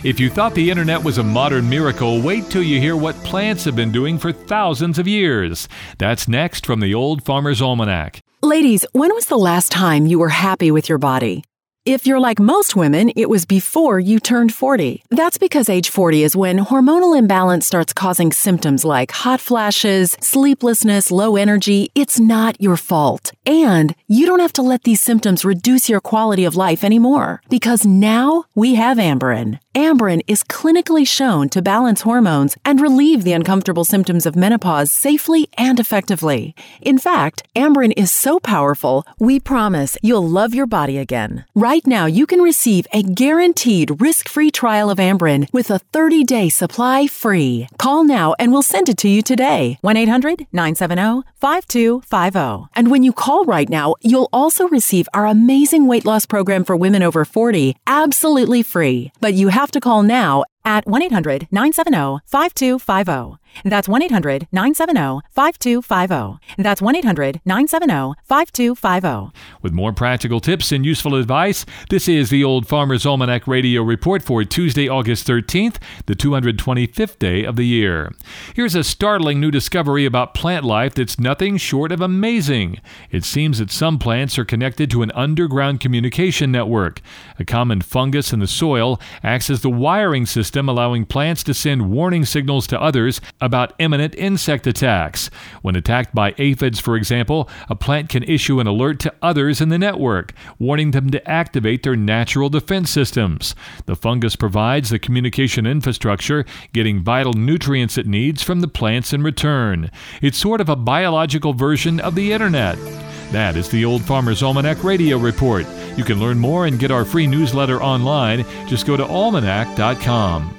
If you thought the internet was a modern miracle, wait till you hear what plants have been doing for thousands of years. That's next from the Old Farmer's Almanac. Ladies, when was the last time you were happy with your body? If you're like most women, it was before you turned 40. That's because age 40 is when hormonal imbalance starts causing symptoms like hot flashes, sleeplessness, low energy. It's not your fault. And you don't have to let these symptoms reduce your quality of life anymore, because now we have Amberen. Amberen is clinically shown to balance hormones and relieve the uncomfortable symptoms of menopause safely and effectively. In fact, Amberen is so powerful, we promise you'll love your body again. Right now, you can receive a guaranteed risk-free trial of Amberen with a 30-day supply free. Call now and we'll send it to you today. 1-800-970-5250. And when you call right now, you'll also receive our amazing weight loss program for women over 40, absolutely free. But you have to call now at 1-800-970-5250. That's 1-800-970-5250. That's 1-800-970-5250. With more practical tips and useful advice, this is the Old Farmer's Almanac Radio Report for Tuesday, August 13th, the 225th day of the year. Here's a startling new discovery about plant life that's nothing short of amazing. It seems that some plants are connected to an underground communication network. A common fungus in the soil acts as the wiring system, allowing plants to send warning signals to others about imminent insect attacks. When attacked by aphids, for example, a plant can issue an alert to others in the network, warning them to activate their natural defense systems. The fungus provides the communication infrastructure, getting vital nutrients it needs from the plants in return. It's sort of a biological version of the internet. That is the Old Farmer's Almanac Radio Report. You can learn more and get our free newsletter online. Just go to almanac.com.